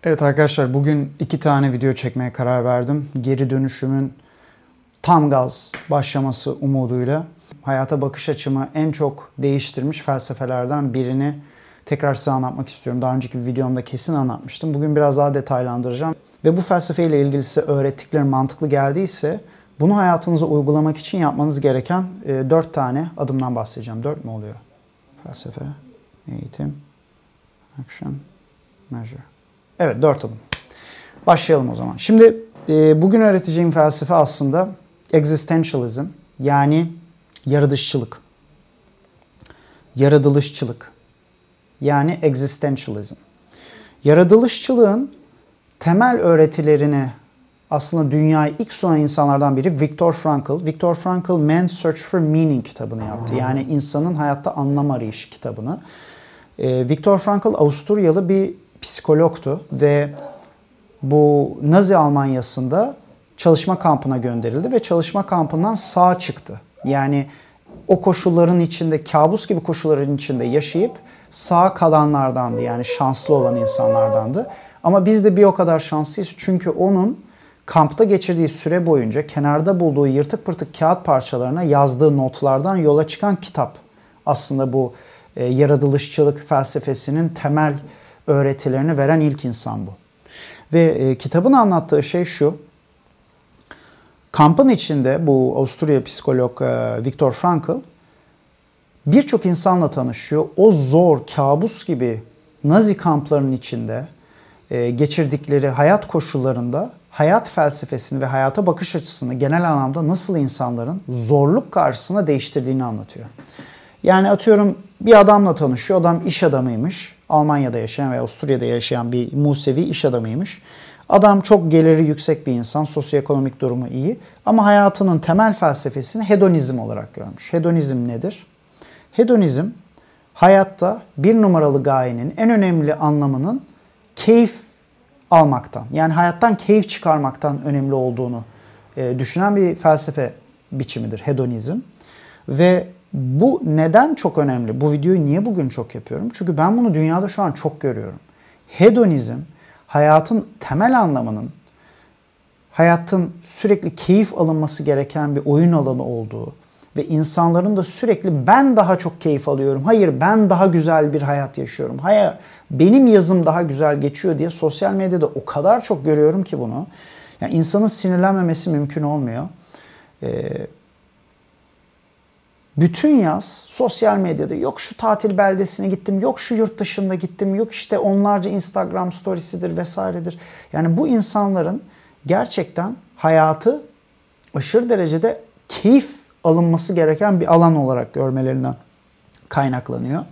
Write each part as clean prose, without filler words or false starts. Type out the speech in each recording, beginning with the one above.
Evet arkadaşlar, bugün 2 tane video çekmeye karar verdim. Geri dönüşümün tam gaz başlaması umuduyla. Hayata bakış açımı en çok değiştirmiş felsefelerden birini tekrar size anlatmak istiyorum. Daha önceki bir videomda kesin anlatmıştım. Bugün biraz daha detaylandıracağım. Ve bu felsefeyle ilgili size öğrettiklerim mantıklı geldiyse bunu hayatınıza uygulamak için yapmanız gereken 4 tane adımdan bahsedeceğim. 4 mü oluyor? Felsefe, eğitim, action, measure. Evet, 4 adım. Başlayalım o zaman. Şimdi bugün öğreteceğim felsefe aslında existentialism, yani yaratılışçılık. Yaratılışçılık. Yani existentialism. Yaratılışçılığın temel öğretilerini aslında dünyayı ilk sunan insanlardan biri Viktor Frankl. Viktor Frankl Man's Search for Meaning kitabını yaptı. Yani insanın hayatta anlam arayışı kitabını. Viktor Frankl Avusturyalı bir psikologtu ve bu Nazi Almanyası'nda çalışma kampına gönderildi ve çalışma kampından sağ çıktı. Yani o koşulların içinde, kabus gibi koşulların içinde yaşayıp sağ kalanlardandı. Yani şanslı olan insanlardandı. Ama biz de bir o kadar şanslıyız çünkü onun kampta geçirdiği süre boyunca kenarda bulduğu yırtık pırtık kağıt parçalarına yazdığı notlardan yola çıkan kitap. Aslında bu yaratılışçılık felsefesinin temel öğretilerini veren ilk insan bu. Ve kitabın anlattığı şey şu. Kampın içinde bu Avusturya psikolog Viktor Frankl birçok insanla tanışıyor. O zor, kabus gibi Nazi kamplarının içinde geçirdikleri hayat koşullarında hayat felsefesini ve hayata bakış açısını genel anlamda nasıl insanların zorluk karşısında değiştirdiğini anlatıyor. Yani atıyorum bir adamla tanışıyor. Adam iş adamıymış. Almanya'da yaşayan veya Avusturya'da yaşayan bir Musevi iş adamıymış. Adam çok geliri yüksek bir insan. Sosyoekonomik durumu iyi. Ama hayatının temel felsefesini hedonizm olarak görmüş. Hedonizm nedir? Hedonizm hayatta bir numaralı gayenin en önemli anlamının keyif almaktan, yani hayattan keyif çıkarmaktan önemli olduğunu düşünen bir felsefe biçimidir hedonizm. Ve bu neden çok önemli? Bu videoyu niye bugün çok yapıyorum? Çünkü ben bunu dünyada şu an çok görüyorum. Hedonizm, hayatın temel anlamının, hayatın sürekli keyif alınması gereken bir oyun alanı olduğu ve insanların da sürekli ben daha çok keyif alıyorum, hayır ben daha güzel bir hayat yaşıyorum, hayır benim yazım daha güzel geçiyor diye sosyal medyada o kadar çok görüyorum ki bunu. Yani insanın sinirlenmemesi mümkün olmuyor. Bütün yaz sosyal medyada yok şu tatil beldesine gittim, yok şu yurt dışında gittim, yok işte onlarca Instagram storiesidir vesairedir. Yani bu insanların gerçekten hayatı aşırı derecede keyif alınması gereken bir alan olarak görmelerinden kaynaklanıyor.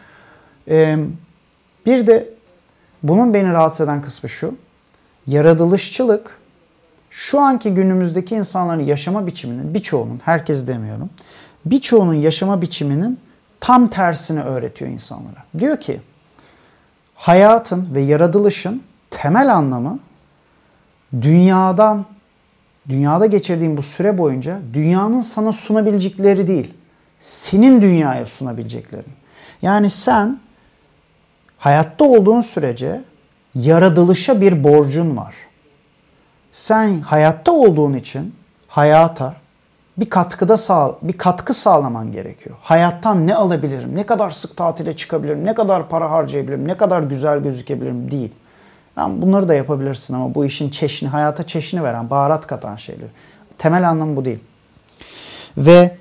Bir de bunun beni rahatsız eden kısmı şu. Yaratılışçılık şu anki günümüzdeki insanların yaşama biçiminin birçoğunun, herkes demiyorum, birçoğunun yaşama biçiminin tam tersini öğretiyor insanlara. Diyor ki hayatın ve yaratılışın temel anlamı dünyada geçirdiğin bu süre boyunca dünyanın sana sunabilecekleri değil, senin dünyaya sunabileceklerin. Yani sen hayatta olduğun sürece yaratılışa bir borcun var. Sen hayatta olduğun için hayata bir katkı sağlaman gerekiyor. Hayattan ne alabilirim? Ne kadar sık tatile çıkabilirim? Ne kadar para harcayabilirim? Ne kadar güzel gözükebilirim? Değil. Yani bunları da yapabilirsin ama bu işin çeşni, hayata çeşni veren, baharat katan şeyler. Temel anlamı bu değil. Ve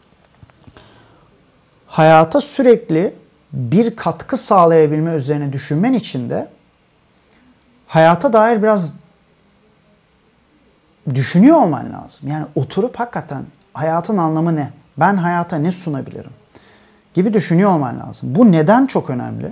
hayata sürekli bir katkı sağlayabilme üzerine düşünmen için de hayata dair biraz düşünüyor olman lazım. Yani oturup hakikaten hayatın anlamı ne? Ben hayata ne sunabilirim? Gibi düşünüyor olman lazım. Bu neden çok önemli?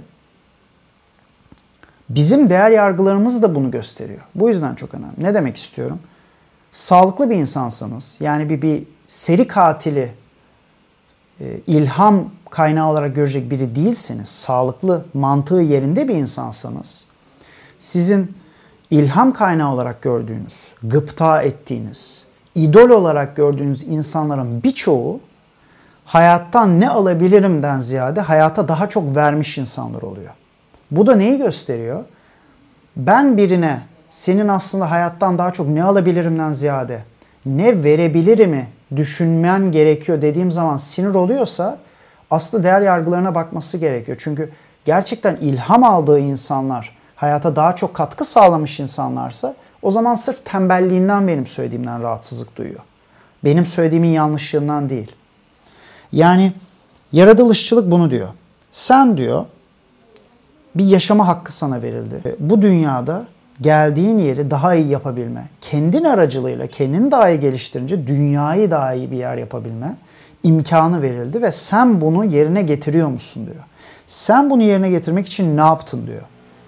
Bizim değer yargılarımız da bunu gösteriyor. Bu yüzden çok önemli. Ne demek istiyorum? Sağlıklı bir insansanız, yani bir seri katili ilham kaynağı olarak görecek biri değilseniz, sağlıklı, mantığı yerinde bir insansanız, sizin ilham kaynağı olarak gördüğünüz, gıpta ettiğiniz, idol olarak gördüğünüz insanların birçoğu hayattan ne alabilirimden ziyade hayata daha çok vermiş insanlar oluyor. Bu da neyi gösteriyor? Ben birine senin aslında hayattan daha çok ne alabilirimden ziyade ne verebilirimi düşünmen gerekiyor dediğim zaman sinir oluyorsa aslında değer yargılarına bakması gerekiyor. Çünkü gerçekten ilham aldığı insanlar, hayata daha çok katkı sağlamış insanlarsa o zaman sırf tembelliğinden benim söylediğimden rahatsızlık duyuyor. Benim söylediğimin yanlışlığından değil. Yani yaratılışçılık bunu diyor. Sen diyor bir yaşama hakkı sana verildi. Bu dünyada geldiğin yeri daha iyi yapabilme, kendin aracılığıyla kendini daha iyi geliştirince dünyayı daha iyi bir yer yapabilme imkanı verildi ve sen bunu yerine getiriyor musun diyor. Sen bunu yerine getirmek için ne yaptın diyor.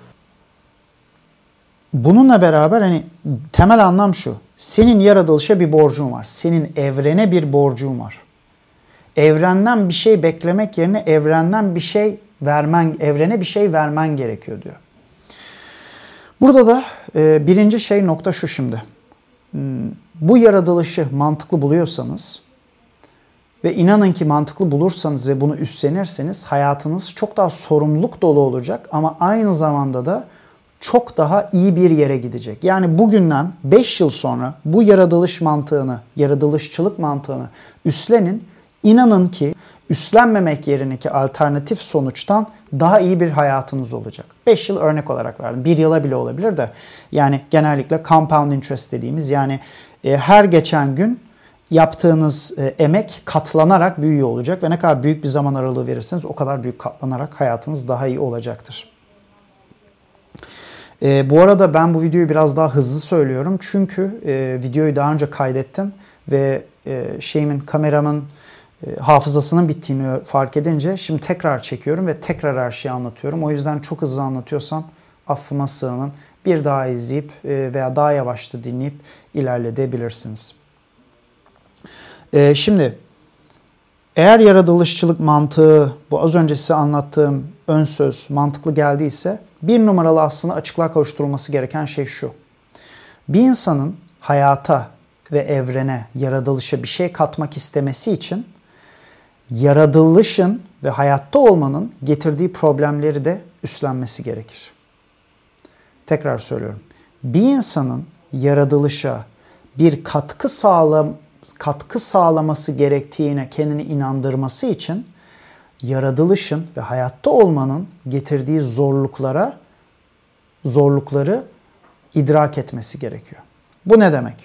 Bununla beraber hani temel anlam şu. Senin yaratılışa bir borcun var. Senin evrene bir borcun var. Evrenden bir şey beklemek yerine evrenden bir şey vermen, evrene bir şey vermen gerekiyor diyor. Burada da birinci nokta şu şimdi. Bu yaratılışı mantıklı buluyorsanız ve inanın ki mantıklı bulursanız ve bunu üstlenirseniz hayatınız çok daha sorumluluk dolu olacak ama aynı zamanda da çok daha iyi bir yere gidecek. Yani bugünden 5 yıl sonra bu yaratılış mantığını, yaratılışçılık mantığını üstlenin. İnanın ki üstlenmemek yerindeki alternatif sonuçtan daha iyi bir hayatınız olacak. 5 yıl örnek olarak verdim. 1 yıla bile olabilir de. Yani genellikle compound interest dediğimiz yani her geçen gün yaptığınız emek katlanarak büyüyor olacak ve ne kadar büyük bir zaman aralığı verirseniz o kadar büyük katlanarak hayatınız daha iyi olacaktır. Bu arada ben bu videoyu biraz daha hızlı söylüyorum çünkü videoyu daha önce kaydettim ve kameramın hafızasının bittiğini fark edince şimdi tekrar çekiyorum ve tekrar her şeyi anlatıyorum. O yüzden çok hızlı anlatıyorsam affıma sığının. Bir daha izleyip veya daha yavaş da dinleyip ilerleyebilirsiniz. Şimdi eğer yaratılışçılık mantığı bu az önce size anlattığım ön söz mantıklı geldiyse bir numaralı aslında açıklığa kavuşturulması gereken şey şu. Bir insanın hayata ve evrene, yaratılışa bir şey katmak istemesi için yaratılışın ve hayatta olmanın getirdiği problemleri de üstlenmesi gerekir. Tekrar söylüyorum. Bir insanın yaratılışa bir katkı sağlaması gerektiğine kendini inandırması için yaratılışın ve hayatta olmanın getirdiği zorlukları idrak etmesi gerekiyor. Bu ne demek?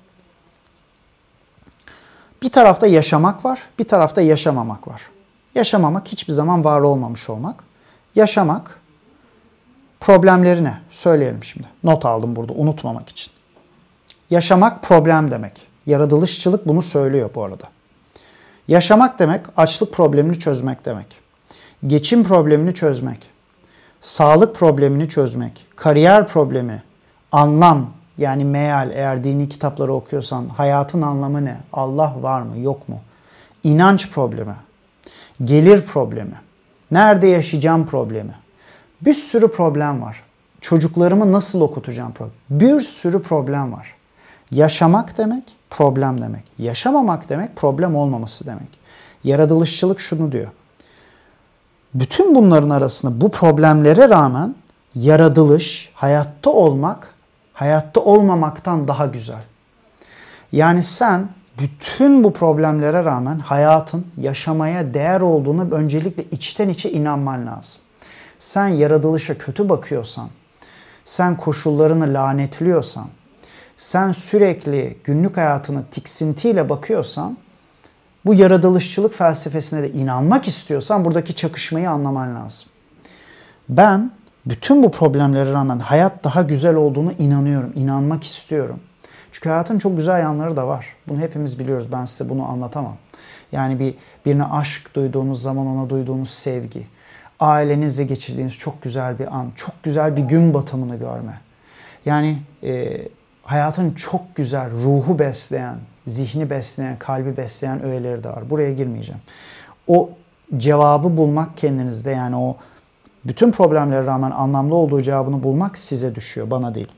Bir tarafta yaşamak var, bir tarafta yaşamamak var. Yaşamamak hiçbir zaman var olmamış olmak. Yaşamak problemleri ne? Söyleyelim şimdi. Not aldım burada unutmamak için. Yaşamak problem demek. Yaratılışçılık bunu söylüyor bu arada. Yaşamak demek açlık problemini çözmek demek. Geçim problemini çözmek. Sağlık problemini çözmek. Kariyer problemi. Anlam yani meal eğer dini kitapları okuyorsan hayatın anlamı ne? Allah var mı yok mu? İnanç problemi. Gelir problemi. Nerede yaşayacağım problemi. Bir sürü problem var. Çocuklarımı nasıl okutacağım problem. Bir sürü problem var. Yaşamak demek problem demek. Yaşamamak demek problem olmaması demek. Yaratılışçılık şunu diyor. Bütün bunların arasında bu problemlere rağmen yaratılış, hayatta olmak, hayatta olmamaktan daha güzel. Yani sen bütün bu problemlere rağmen hayatın yaşamaya değer olduğunu öncelikle içten içe inanman lazım. Sen yaratılışa kötü bakıyorsan, sen koşullarını lanetliyorsan, sen sürekli günlük hayatını tiksintiyle bakıyorsan, bu yaratılışçılık felsefesine de inanmak istiyorsan buradaki çakışmayı anlaman lazım. Ben bütün bu problemlere rağmen hayat daha güzel olduğunu inanıyorum, inanmak istiyorum. Çünkü hayatın çok güzel yanları da var. Bunu hepimiz biliyoruz, ben size bunu anlatamam. Yani birine aşk duyduğunuz zaman ona duyduğunuz sevgi, ailenizle geçirdiğiniz çok güzel bir an, çok güzel bir gün batımını görme. Yani hayatın çok güzel, ruhu besleyen, zihni besleyen, kalbi besleyen öğeleri de var. Buraya girmeyeceğim. O cevabı bulmak kendinizde yani o bütün problemlere rağmen anlamlı olduğu cevabını bulmak size düşüyor, bana değil.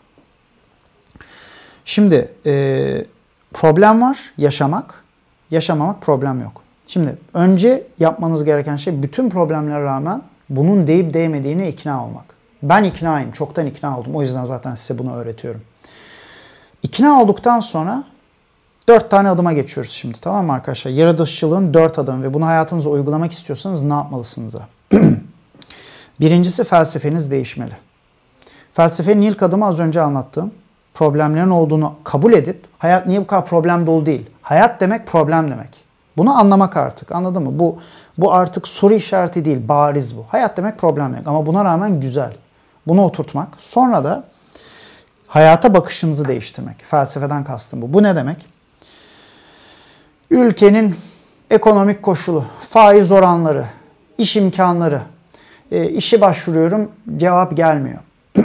Şimdi problem var, yaşamak. Yaşamamak problem yok. Şimdi önce yapmanız gereken şey bütün problemlere rağmen bunun değip değmediğine ikna olmak. Ben iknayım. Çoktan ikna oldum. O yüzden zaten size bunu öğretiyorum. İkna olduktan sonra 4 tane adıma geçiyoruz şimdi. Tamam mı arkadaşlar? Yaratıcılığın 4 adımı ve bunu hayatınıza uygulamak istiyorsanız ne yapmalısınız? Birincisi, felsefeniz değişmeli. Felsefenin ilk adımı az önce anlattığım. Problemlerin olduğunu kabul edip hayat niye bu kadar problem dolu değil. Hayat demek problem demek. Bunu anlamak artık, anladın mı? Bu artık soru işareti değil, bariz bu. Hayat demek problem demek ama buna rağmen güzel. Bunu oturtmak. Sonra da hayata bakışınızı değiştirmek. Felsefeden kastım bu. Bu ne demek? Ülkenin ekonomik koşulu, faiz oranları, iş imkanları, işe başvuruyorum, cevap gelmiyor.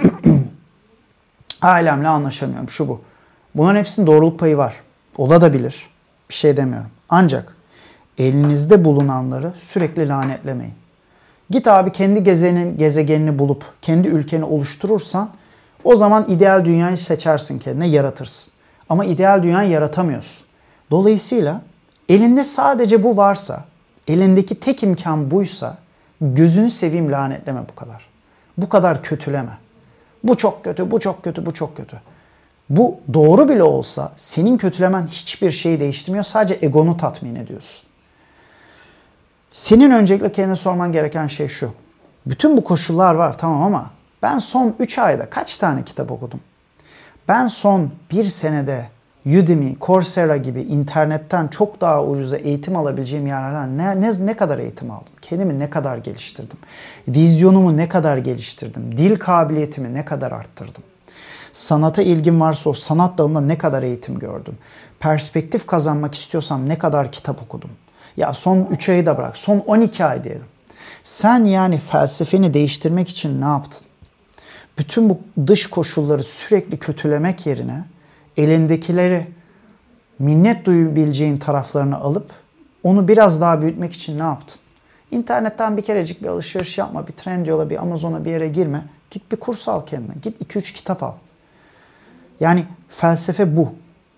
Ailemle anlaşamıyorum, şu bu. Bunların hepsinin doğruluk payı var. Olabilir. Bir şey demiyorum. Ancak elinizde bulunanları sürekli lanetlemeyin. Git abi kendi gezegenini bulup kendi ülkeni oluşturursan o zaman ideal dünyayı seçersin kendine, yaratırsın. Ama ideal dünyayı yaratamıyorsun. Dolayısıyla elinde sadece bu varsa, elindeki tek imkan buysa gözünü seveyim lanetleme bu kadar. Bu kadar kötüleme. Bu çok kötü, bu çok kötü, bu çok kötü. Bu doğru bile olsa senin kötülemen hiçbir şeyi değiştirmiyor. Sadece egonu tatmin ediyorsun. Senin öncelikle kendine sorman gereken şey şu. Bütün bu koşullar var tamam ama ben son 3 ayda kaç tane kitap okudum? Ben son 1 senede Udemy, Coursera gibi internetten çok daha ucuza eğitim alabileceğim yerlerden ne kadar eğitim aldım? Kendimi ne kadar geliştirdim? Vizyonumu ne kadar geliştirdim? Dil kabiliyetimi ne kadar arttırdım? Sanata ilgim varsa o sanat dalında ne kadar eğitim gördüm? Perspektif kazanmak istiyorsam ne kadar kitap okudum? Ya son 3 ayı da bırak, son 12 ay diyelim. Sen yani felsefeni değiştirmek için ne yaptın? Bütün bu dış koşulları sürekli kötülemek yerine elindekileri minnet duyabileceğin taraflarını alıp onu biraz daha büyütmek için ne yaptın? İnternetten bir kerecik bir alışveriş yapma, bir Trendyol'a, bir Amazon'a bir yere girme. Git bir kurs al kendine, git 2-3 kitap al. Yani felsefe bu.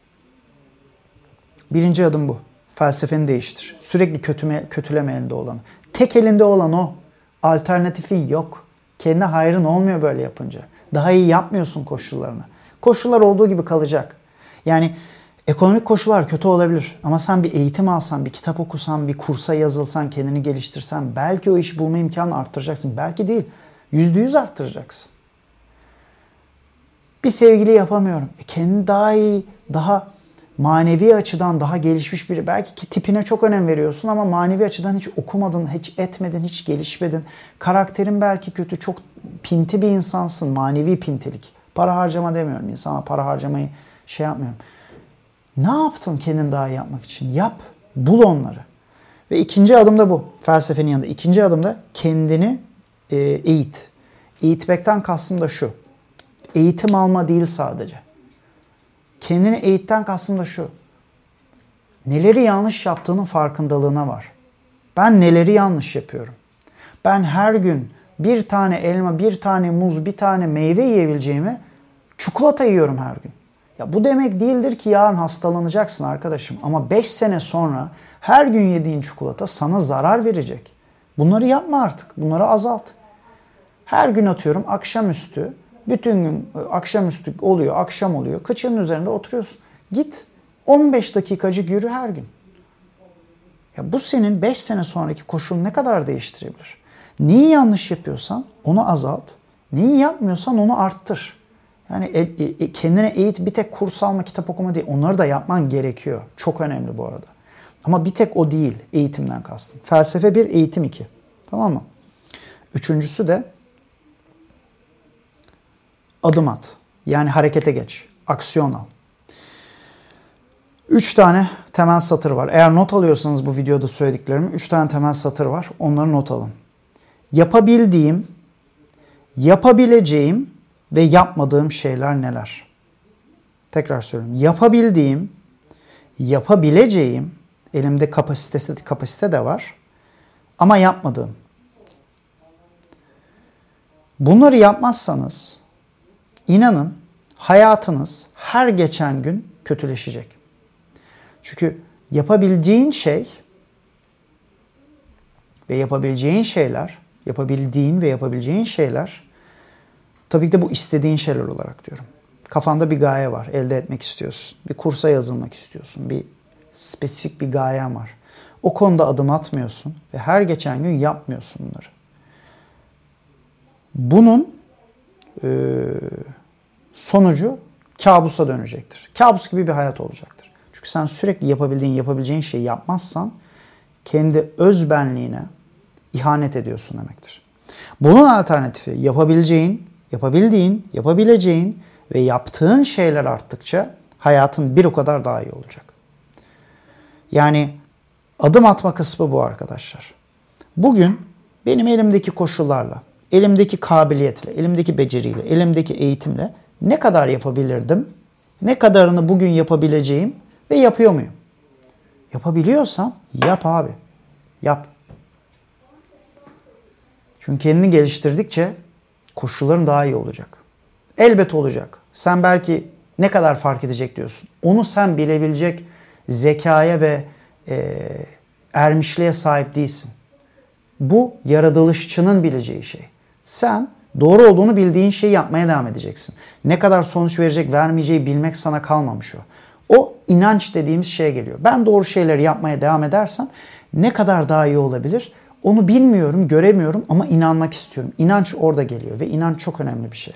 Birinci adım bu. Felsefeni değiştir. Sürekli kötüleme elinde olanı. Tek elinde olan o. Alternatifi yok. Kendi hayrın olmuyor böyle yapınca. Daha iyi yapmıyorsun koşullarını. Koşullar olduğu gibi kalacak. Yani ekonomik koşullar kötü olabilir. Ama sen bir eğitim alsan, bir kitap okusan, bir kursa yazılsan, kendini geliştirsen belki o işi bulma imkanını arttıracaksın. Belki değil. %100 arttıracaksın. Bir sevgili yapamıyorum. Kendini daha iyi, daha manevi açıdan daha gelişmiş biri. Belki ki tipine çok önem veriyorsun ama manevi açıdan hiç okumadın, hiç etmedin, hiç gelişmedin. Karakterin belki kötü, çok pinti bir insansın. Manevi pintilik. Para harcama demiyorum. İnsana para harcamayı şey yapmıyorum. Ne yaptın kendini daha iyi yapmak için? Yap. Bul onları. Ve ikinci adım da bu. Felsefenin yanında. İkinci adım da kendini eğit. Eğitmekten kastım da şu. Eğitim alma değil sadece. Kendini eğitten kastım da şu. Neleri yanlış yaptığının farkındalığına var. Ben neleri yanlış yapıyorum? Ben her gün bir tane elma, bir tane muz, bir tane meyve yiyebileceğimi çikolata yiyorum her gün. Ya bu demek değildir ki yarın hastalanacaksın arkadaşım. Ama 5 sene sonra her gün yediğin çikolata sana zarar verecek. Bunları yapma artık. Bunları azalt. Her gün atıyorum akşamüstü. Bütün gün akşamüstü oluyor, akşam oluyor. Kıçının üzerinde oturuyorsun. Git 15 dakikacık yürü her gün. Ya bu senin 5 sene sonraki koşulunu ne kadar değiştirebilir? Neyi yanlış yapıyorsan onu azalt. Neyi yapmıyorsan onu arttır. Yani kendine eğit, bir tek kurs alma, kitap okuma değil. Onları da yapman gerekiyor. Çok önemli bu arada. Ama bir tek o değil eğitimden kastım. Felsefe 1, eğitim 2. Tamam mı? Üçüncüsü de adım at. Yani harekete geç. Aksiyon al. 3 tane temel satır var. Eğer not alıyorsanız bu videoda söylediklerimi 3 tane temel satır var. Onları not alın. Yapabildiğim, yapabileceğim ve yapmadığım şeyler neler? Tekrar söylüyorum. Yapabildiğim, yapabileceğim, elimde kapasite de var ama yapmadığım. Bunları yapmazsanız İnanın hayatınız her geçen gün kötüleşecek. Çünkü yapabildiğin şey ve yapabileceğin şeyler, yapabildiğin ve yapabileceğin şeyler Tabii ki de bu istediğin şeyler olarak diyorum. Kafanda bir gaye var, elde etmek istiyorsun. Bir kursa yazılmak istiyorsun, bir spesifik bir gayen var. O konuda adım atmıyorsun ve her geçen gün yapmıyorsun bunları. Bunun sonucu kabusa dönecektir. Kabus gibi bir hayat olacaktır. Çünkü sen sürekli yapabileceğin şeyi yapmazsan kendi öz benliğine ihanet ediyorsun demektir. Bunun alternatifi yapabileceğin ve yaptığın şeyler arttıkça hayatın bir o kadar daha iyi olacak. Yani adım atma kısmı bu arkadaşlar. Bugün benim elimdeki koşullarla, elimdeki kabiliyetle, elimdeki beceriyle, elimdeki eğitimle ne kadar yapabilirdim? Ne kadarını bugün yapabileceğim ve yapıyor muyum? Yapabiliyorsan yap abi. Yap. Çünkü kendini geliştirdikçe koşulların daha iyi olacak. Elbet olacak. Sen belki ne kadar fark edecek diyorsun. Onu sen bilebilecek zekaya ve ermişliğe sahip değilsin. Bu yaratılışçının bileceği şey. Sen doğru olduğunu bildiğin şeyi yapmaya devam edeceksin. Ne kadar sonuç verecek vermeyeceği bilmek sana kalmamış o. O inanç dediğimiz şeye geliyor. Ben doğru şeyleri yapmaya devam edersem ne kadar daha iyi olabilir? Onu bilmiyorum, göremiyorum ama inanmak istiyorum. İnanç orada geliyor ve inanç çok önemli bir şey.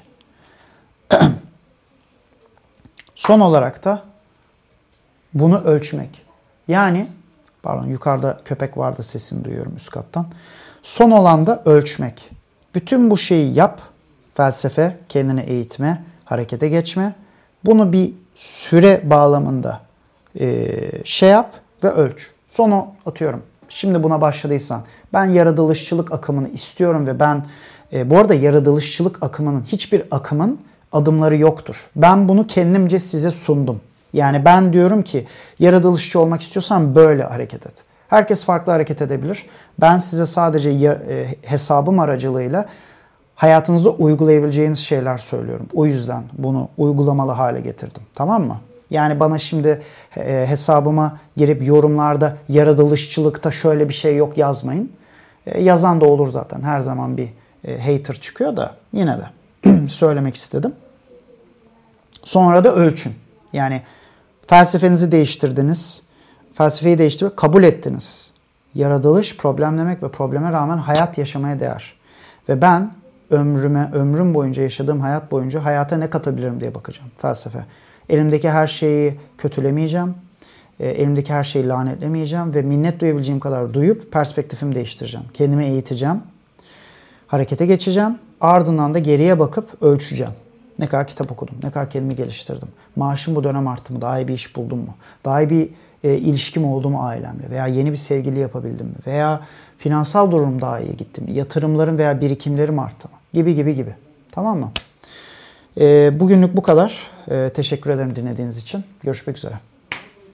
Son olarak da bunu ölçmek. Yani, yukarıda köpek vardı, sesini duyuyorum üst kattan. Son olan da ölçmek. Bütün bu şeyi yap. Felsefe, kendini eğitme, harekete geçme. Bunu bir süre bağlamında yap ve ölç. Sonu atıyorum. Şimdi buna başladıysan ben yaratılışçılık akımını istiyorum ve ben bu arada yaratılışçılık akımının hiçbir akımın adımları yoktur. Ben bunu kendimce size sundum. Yani ben diyorum ki yaratılışçı olmak istiyorsan böyle hareket et. Herkes farklı hareket edebilir. Ben size sadece hesabım aracılığıyla hayatınızda uygulayabileceğiniz şeyler söylüyorum. O yüzden bunu uygulamalı hale getirdim. Tamam mı? Yani bana şimdi hesabıma girip yorumlarda yaratılışçılıkta şöyle bir şey yok yazmayın. Yazan da olur zaten. Her zaman bir hater çıkıyor da yine de söylemek istedim. Sonra da ölçün. Yani felsefenizi değiştirdiniz. Felsefeyi değiştirip kabul ettiniz. Yaratılış problemlemek ve probleme rağmen hayat yaşamaya değer. Ve ben ömrüm boyunca yaşadığım hayat boyunca hayata ne katabilirim diye bakacağım. Felsefe. Elimdeki her şeyi kötülemeyeceğim. Elimdeki her şeyi lanetlemeyeceğim ve minnet duyabileceğim kadar duyup perspektifimi değiştireceğim. Kendimi eğiteceğim. Harekete geçeceğim. Ardından da geriye bakıp ölçeceğim. Ne kadar kitap okudum, ne kadar kendimi geliştirdim. Maaşım bu dönem arttı mı, daha iyi bir iş buldum mu? Daha iyi bir ilişkim oldu mu ailemle? Veya yeni bir sevgili yapabildim mi? Veya finansal durum daha iyi gitti mi? Yatırımlarım veya birikimlerim arttı mı? Gibi. Tamam mı? Bugünlük bu kadar. Teşekkür ederim dinlediğiniz için. Görüşmek üzere.